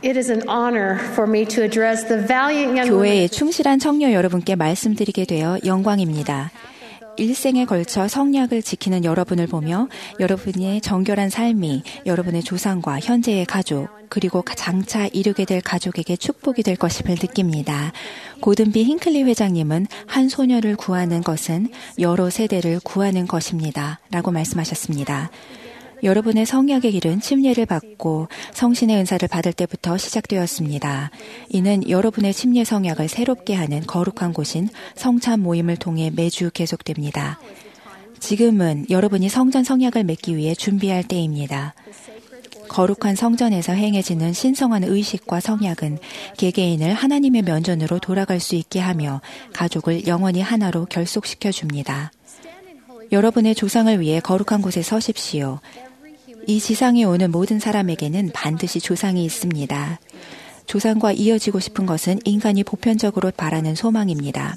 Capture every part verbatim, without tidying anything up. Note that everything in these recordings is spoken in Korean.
It is an honor for me to address the valiant young 교회에 충실한 청년 여러분께 말씀드리게 되어 영광입니다. 일생에 걸쳐 성약을 지키는 여러분을 보며 여러분의 정결한 삶이 여러분의 조상과 현재의 가족 그리고 장차 이루게 될 가족에게 축복이 될 것임을 느낍니다. 고든비 힌클리 회장님은 한 소녀를 구하는 것은 여러 세대를 구하는 것입니다. 라고 말씀하셨습니다. 여러분의 성약의 길은 침례를 받고 성신의 은사를 받을 때부터 시작되었습니다. 이는 여러분의 침례 성약을 새롭게 하는 거룩한 곳인 성찬 모임을 통해 매주 계속됩니다. 지금은 여러분이 성전 성약을 맺기 위해 준비할 때입니다. 거룩한 성전에서 행해지는 신성한 의식과 성약은 개개인을 하나님의 면전으로 돌아갈 수 있게 하며 가족을 영원히 하나로 결속시켜 줍니다. 여러분의 조상을 위해 거룩한 곳에 서십시오. 이 지상에 오는 모든 사람에게는 반드시 조상이 있습니다. 조상과 이어지고 싶은 것은 인간이 보편적으로 바라는 소망입니다.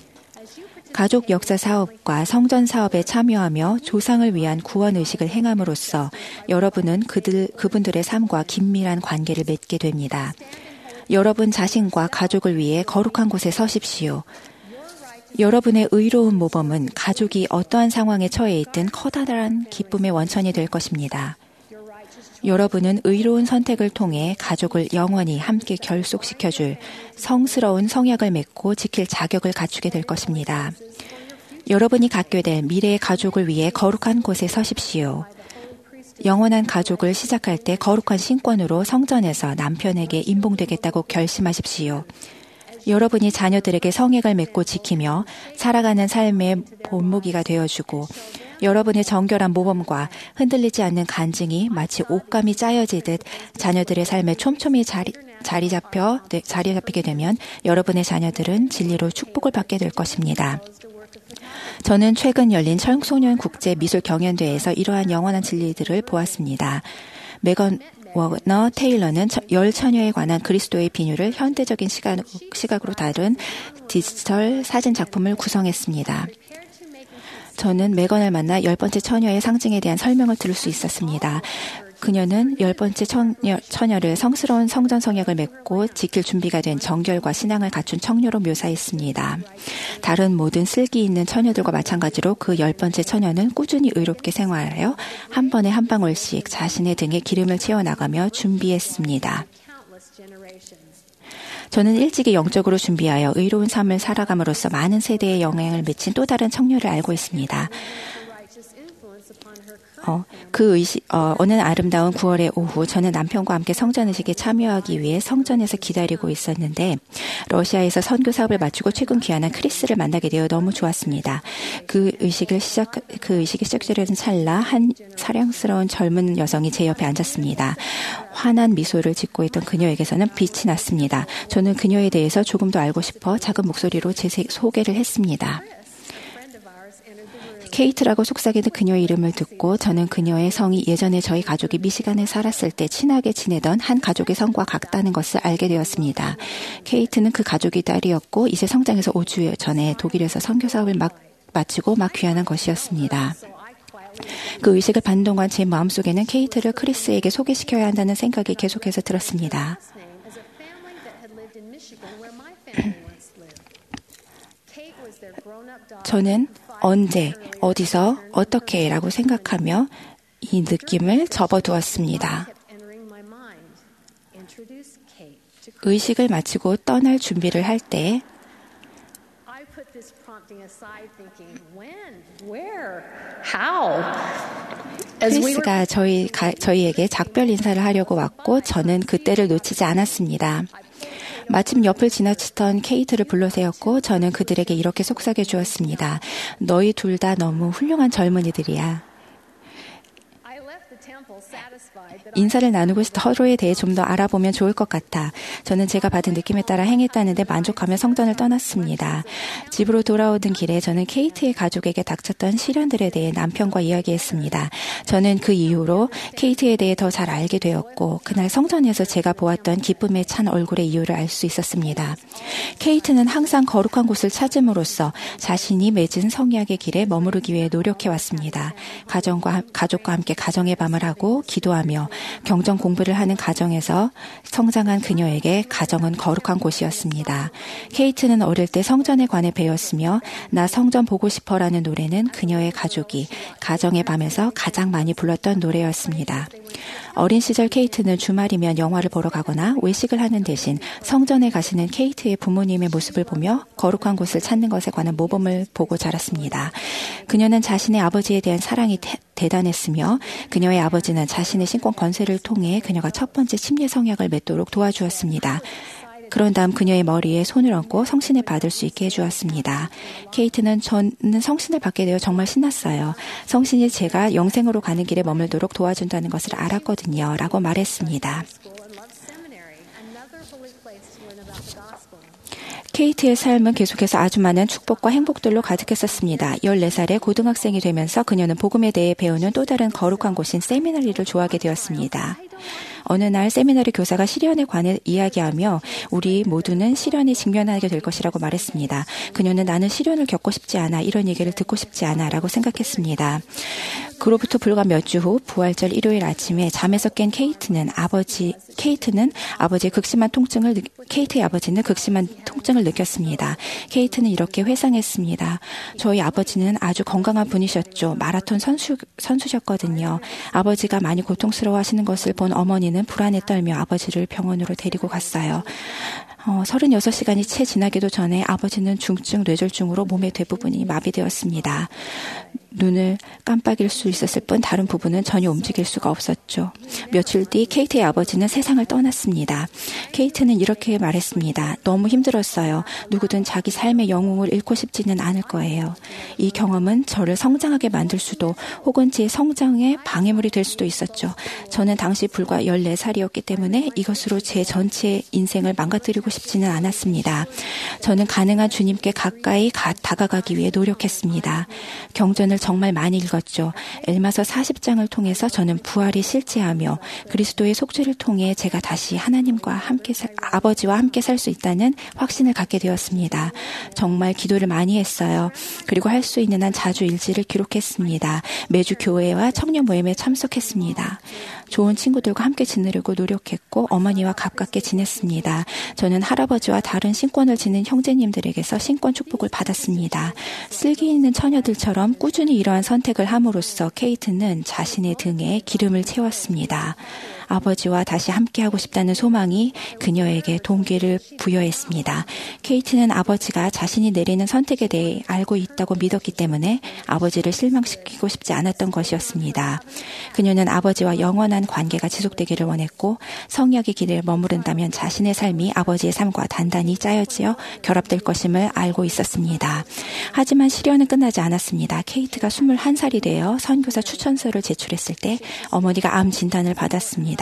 가족 역사 사업과 성전 사업에 참여하며 조상을 위한 구원 의식을 행함으로써 여러분은 그들, 그분들의 삶과 긴밀한 관계를 맺게 됩니다. 여러분 자신과 가족을 위해 거룩한 곳에 서십시오. 여러분의 의로운 모범은 가족이 어떠한 상황에 처해 있든 커다란 기쁨의 원천이 될 것입니다. 여러분은 의로운 선택을 통해 가족을 영원히 함께 결속시켜줄 성스러운 성약을 맺고 지킬 자격을 갖추게 될 것입니다. 여러분이 갖게 될 미래의 가족을 위해 거룩한 곳에 서십시오. 영원한 가족을 시작할 때 거룩한 신권으로 성전에서 남편에게 임봉되겠다고 결심하십시오. 여러분이 자녀들에게 성약을 맺고 지키며 살아가는 삶의 본보기가 되어주고 여러분의 정결한 모범과 흔들리지 않는 간증이 마치 옷감이 짜여지듯 자녀들의 삶에 촘촘히 자리, 자리 잡혀, 네, 자리 잡히게 되면 여러분의 자녀들은 진리로 축복을 받게 될 것입니다. 저는 최근 열린 청소년 국제 미술 경연대회에서 이러한 영원한 진리들을 보았습니다. 메건 워너 테일러는 열 처녀에 관한 그리스도의 비유를 현대적인 시각, 시각으로 다룬 디지털 사진 작품을 구성했습니다. 저는 메건을 만나 열 번째 처녀의 상징에 대한 설명을 들을 수 있었습니다. 그녀는 열 번째 처녀, 처녀를 성스러운 성전 성약을 맺고 지킬 준비가 된 정결과 신앙을 갖춘 청녀로 묘사했습니다. 다른 모든 슬기 있는 처녀들과 마찬가지로 그 열 번째 처녀는 꾸준히 의롭게 생활하여 한 번에 한 방울씩 자신의 등에 기름을 채워나가며 준비했습니다. 저는 일찍이 영적으로 준비하여 의로운 삶을 살아감으로써 많은 세대에 영향을 미친 또 다른 청녀를 알고 있습니다. 어, 그 의식, 어, 어느 아름다운 구월의 오후 저는 남편과 함께 성전 의식에 참여하기 위해 성전에서 기다리고 있었는데 러시아에서 선교 사업을 마치고 최근 귀환한 크리스를 만나게 되어 너무 좋았습니다. 그 의식을 시작, 그 의식이 시작되려는 찰나 한 사랑스러운 젊은 여성이 제 옆에 앉았습니다. 환한 미소를 짓고 있던 그녀에게서는 빛이 났습니다. 저는 그녀에 대해서 조금 더 알고 싶어 작은 목소리로 제 소개를 했습니다. 케이트라고 속삭이는 그녀의 이름을 듣고 저는 그녀의 성이 예전에 저희 가족이 미시간에 살았을 때 친하게 지내던 한 가족의 성과 같다는 것을 알게 되었습니다. 케이트는 그 가족의 딸이었고 이제 성장해서 오 주 전에 독일에서 선교 사업을 막 마치고 막 귀환한 것이었습니다. 그 의식을 받는 동안 제 마음속에는 케이트를 크리스에게 소개시켜야 한다는 생각이 계속해서 들었습니다. 저는 언제, 어디서, 어떻게 라고 생각하며 이 느낌을 접어두었습니다. 의식을 마치고 떠날 준비를 할 때 크리스가 저희, 가, 저희에게 작별 인사를 하려고 왔고 저는 그때를 놓치지 않았습니다. 마침 옆을 지나치던 케이트를 불러세웠고 저는 그들에게 이렇게 속삭여 주었습니다. 너희 둘 다 너무 훌륭한 젊은이들이야. 인사를 나누고 서로에 대해 좀 더 알아보면 좋을 것 같아. 저는 제가 받은 느낌에 따라 행했다는데 만족하며 성전을 떠났습니다. 집으로 돌아오던 길에 저는 케이트의 가족에게 닥쳤던 시련들에 대해 남편과 이야기했습니다. 저는 그 이후로 케이트에 대해 더 잘 알게 되었고 그날 성전에서 제가 보았던 기쁨에 찬 얼굴의 이유를 알 수 있었습니다. 케이트는 항상 거룩한 곳을 찾음으로써 자신이 맺은 성약의 길에 머무르기 위해 노력해왔습니다. 가정과, 가족과 함께 가정의 밤을 하고 하고 기도하며 경전 공부를 하는 가정에서 성장한 그녀에게 가정은 거룩한 곳이었습니다. 케이트는 어릴 때 성전에 관해 배웠으며 나 성전 보고 싶어라는 노래는 그녀의 가족이 가정의 밤에서 가장 많이 불렀던 노래였습니다. 어린 시절 케이트는 주말이면 영화를 보러 가거나 외식을 하는 대신 성전에 가시는 케이트의 부모님의 모습을 보며 거룩한 곳을 찾는 것에 관한 모범을 보고 자랐습니다. 그녀는 자신의 아버지에 대한 사랑이 대, 대단했으며 그녀의 아버지는 자신의 신권 권세를 통해 그녀가 첫 번째 침례 성약을 맺도록 도와주었습니다. 그런 다음 그녀의 머리에 손을 얹고 성신을 받을 수 있게 해주었습니다. 케이트는 저는 성신을 받게 되어 정말 신났어요. 성신이 제가 영생으로 가는 길에 머물도록 도와준다는 것을 알았거든요. 라고 말했습니다. 케이트의 삶은 계속해서 아주 많은 축복과 행복들로 가득했었습니다. 열네 살에 고등학생이 되면서 그녀는 복음에 대해 배우는 또 다른 거룩한 곳인 세미나리를 좋아하게 되었습니다. 어느 날 세미나리 교사가 시련에 관해 이야기하며 우리 모두는 시련에 직면하게 될 것이라고 말했습니다. 그녀는 나는 시련을 겪고 싶지 않아, 이런 얘기를 듣고 싶지 않아 라고 생각했습니다. 그로부터 불과 몇 주 후 부활절 일요일 아침에 잠에서 깬 케이트는 아버지 케이트는 아버지의 극심한 통증을 케이트의 아버지는 극심한 통증을 느꼈습니다. 케이트는 이렇게 회상했습니다. 저희 아버지는 아주 건강한 분이셨죠. 마라톤 선수 선수셨거든요. 아버지가 많이 고통스러워하시는 것을 본 어머니는 불안에 떨며 아버지를 병원으로 데리고 갔어요. 어, 서른여섯 시간이 채 지나기도 전에 아버지는 중증 뇌졸중으로 몸의 대부분이 마비되었습니다. 눈을 깜빡일 수 있었을 뿐 다른 부분은 전혀 움직일 수가 없었죠. 며칠 뒤 케이트의 아버지는 세상을 떠났습니다. 케이트는 이렇게 말했습니다. 너무 힘들었어요. 누구든 자기 삶의 영웅을 잃고 싶지는 않을 거예요. 이 경험은 저를 성장하게 만들 수도 혹은 제 성장에 방해물이 될 수도 있었죠. 저는 당시 불과 열네 살이었기 때문에 이것으로 제 전체 인생을 망가뜨리고 싶지는 않았습니다. 저는 가능한 주님께 가까이 가, 다가가기 위해 노력했습니다. 경전을 정말 많이 읽었죠. 엘마서 사십 장을 통해서 저는 부활이 실제하며 그리스도의 속죄를 통해 제가 다시 하나님과 함께 살, 아버지와 함께 살 수 있다는 확신을 갖게 되었습니다. 정말 기도를 많이 했어요. 그리고 할 수 있는 한 자주 일지를 기록했습니다. 매주 교회와 청년 모임에 참석했습니다. 좋은 친구들과 함께 지내려고 노력했고 어머니와 가깝게 지냈습니다. 저는 할아버지와 다른 신권을 지닌 형제님들에게서 신권 축복을 받았습니다. 슬기 있는 처녀들처럼 꾸준히 이러한 선택을 함으로써 케이트는 자신의 등에 기름을 채웠습니다. 아버지와 다시 함께하고 싶다는 소망이 그녀에게 동기를 부여했습니다. 케이트는 아버지가 자신이 내리는 선택에 대해 알고 있다고 믿었기 때문에 아버지를 실망시키고 싶지 않았던 것이었습니다. 그녀는 아버지와 영원한 관계가 지속되기를 원했고 성약의 길을 머무른다면 자신의 삶이 아버지의 삶과 단단히 짜여지어 결합될 것임을 알고 있었습니다. 하지만 시련은 끝나지 않았습니다. 케이트가 스물한 살이 되어 선교사 추천서를 제출했을 때 어머니가 암 진단을 받았습니다.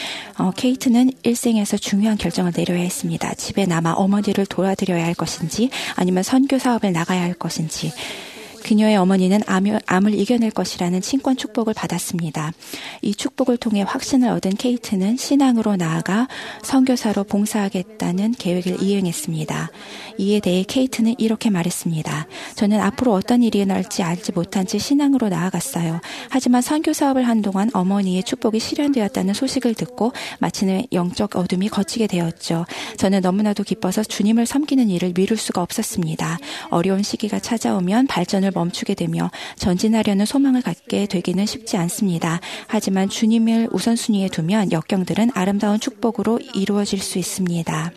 어, 케이트는 일생에서 중요한 결정을 내려야 했습니다. 집에 남아 어머니를 도와드려야 할 것인지 아니면 선교 사업을 나가야 할 것인지. 그녀의 어머니는 암을, 암을 이겨낼 것이라는 친권 축복을 받았습니다. 이 축복을 통해 확신을 얻은 케이트는 신앙으로 나아가 선교사로 봉사하겠다는 계획을 이행했습니다. 이에 대해 케이트는 이렇게 말했습니다. 저는 앞으로 어떤 일이 일어날지 알지 못한 채 신앙으로 나아갔어요. 하지만 선교 사업을 한 동안 어머니의 축복이 실현되었다는 소식을 듣고 마침내 영적 어둠이 걷히게 되었죠. 저는 너무나도 기뻐서 주님을 섬기는 일을 미룰 수가 없었습니다. 어려운 시기가 찾아오면 발전을 멈추게 되며 전진하려는 소망을 갖게 되기는 쉽지 않습니다. 하지만 주님을 우선순위에 두면 역경들은 아름다운 축복으로 이루어질 수 있습니다.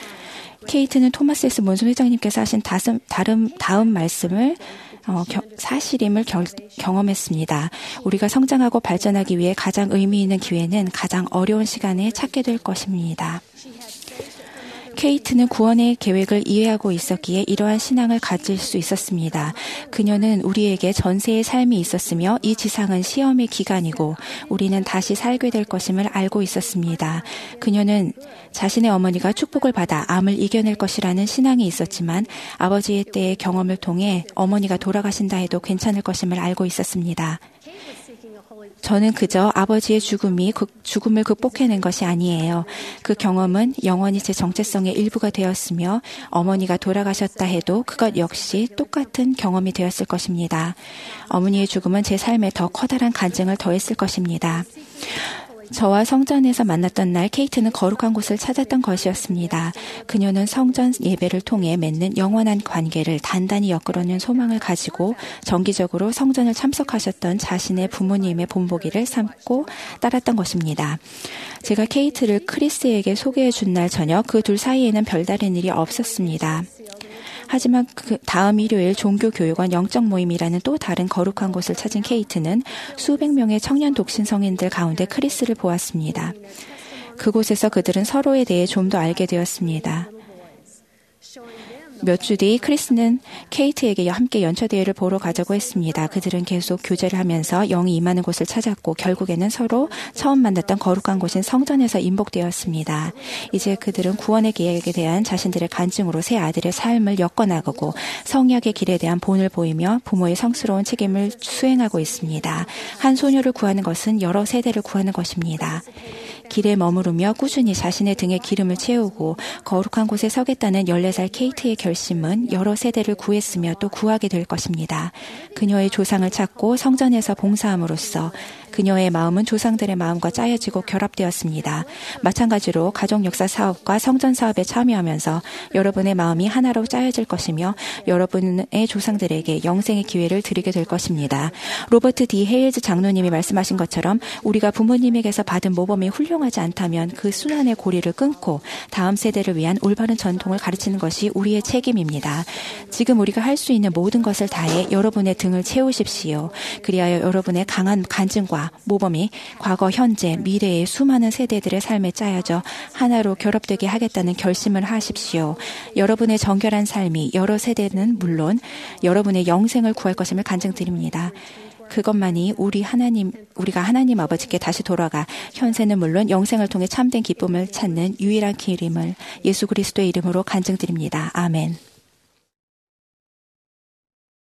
케이트는 토마스 에스 몬슨 회장님께서 하신 다음, 다음, 다음 말씀을 어, 겨, 사실임을 겨, 경험했습니다. 우리가 성장하고 발전하기 위해 가장 의미 있는 기회는 가장 어려운 시간에 찾게 될 것입니다. 케이트는 구원의 계획을 이해하고 있었기에 이러한 신앙을 가질 수 있었습니다. 그녀는 우리에게 전세의 삶이 있었으며 이 지상은 시험의 기간이고 우리는 다시 살게 될 것임을 알고 있었습니다. 그녀는 자신의 어머니가 축복을 받아 암을 이겨낼 것이라는 신앙이 있었지만 아버지의 때의 경험을 통해 어머니가 돌아가신다 해도 괜찮을 것임을 알고 있었습니다. 저는 그저 아버지의 죽음이 그 죽음을 극복해낸 것이 아니에요. 그 경험은 영원히 제 정체성의 일부가 되었으며 어머니가 돌아가셨다 해도 그것 역시 똑같은 경험이 되었을 것입니다. 어머니의 죽음은 제 삶에 더 커다란 간증을 더했을 것입니다. 저와 성전에서 만났던 날 케이트는 거룩한 곳을 찾았던 것이었습니다. 그녀는 성전 예배를 통해 맺는 영원한 관계를 단단히 엮으려는 소망을 가지고 정기적으로 성전을 참석하셨던 자신의 부모님의 본보기를 삼고 따랐던 것입니다. 제가 케이트를 크리스에게 소개해 준 날 저녁 그 둘 사이에는 별다른 일이 없었습니다. 하지만 그 다음 일요일 종교교육원 영적 모임이라는 또 다른 거룩한 곳을 찾은 케이트는 수백 명의 청년 독신 성인들 가운데 크리스를 보았습니다. 그곳에서 그들은 서로에 대해 좀 더 알게 되었습니다. 몇 주 뒤 크리스는 케이트에게 함께 연처대회를 보러 가자고 했습니다. 그들은 계속 교제를 하면서 영이 임하는 곳을 찾았고 결국에는 서로 처음 만났던 거룩한 곳인 성전에서 인복되었습니다. 이제 그들은 구원의 계획에 대한 자신들의 간증으로 새 아들의 삶을 엮어나가고 성약의 길에 대한 본을 보이며 부모의 성스러운 책임을 수행하고 있습니다. 한 소녀를 구하는 것은 여러 세대를 구하는 것입니다. 길에 머무르며 꾸준히 자신의 등에 기름을 채우고 거룩한 곳에 서겠다는 열네 살 케이트의 결심은 여러 세대를 구했으며 또 구하게 될 것입니다. 그녀의 조상을 찾고 성전에서 봉사함으로써 그녀의 마음은 조상들의 마음과 짜여지고 결합되었습니다. 마찬가지로 가족 역사 사업과 성전 사업에 참여하면서 여러분의 마음이 하나로 짜여질 것이며 여러분의 조상들에게 영생의 기회를 드리게 될 것입니다. 로버트 디 헤일즈 장로님이 말씀하신 것처럼 우리가 부모님에게서 받은 모범이 훌륭하지 않다면 그 순환의 고리를 끊고 다음 세대를 위한 올바른 전통을 가르치는 것이 우리의 책임입니다. 지금 우리가 할 수 있는 모든 것을 다해 여러분의 등을 채우십시오. 그리하여 여러분의 강한 간증과 모범이 과거, 현재, 미래의 수많은 세대들의 삶에 짜여져 하나로 결합되게 하겠다는 결심을 하십시오. 여러분의 정결한 삶이 여러 세대는 물론 여러분의 영생을 구할 것임을 간증드립니다. 그것만이 우리 하나님, 우리가 하나님 아버지께 다시 돌아가 현세는 물론 영생을 통해 참된 기쁨을 찾는 유일한 길임을 예수 그리스도의 이름으로 간증드립니다. 아멘.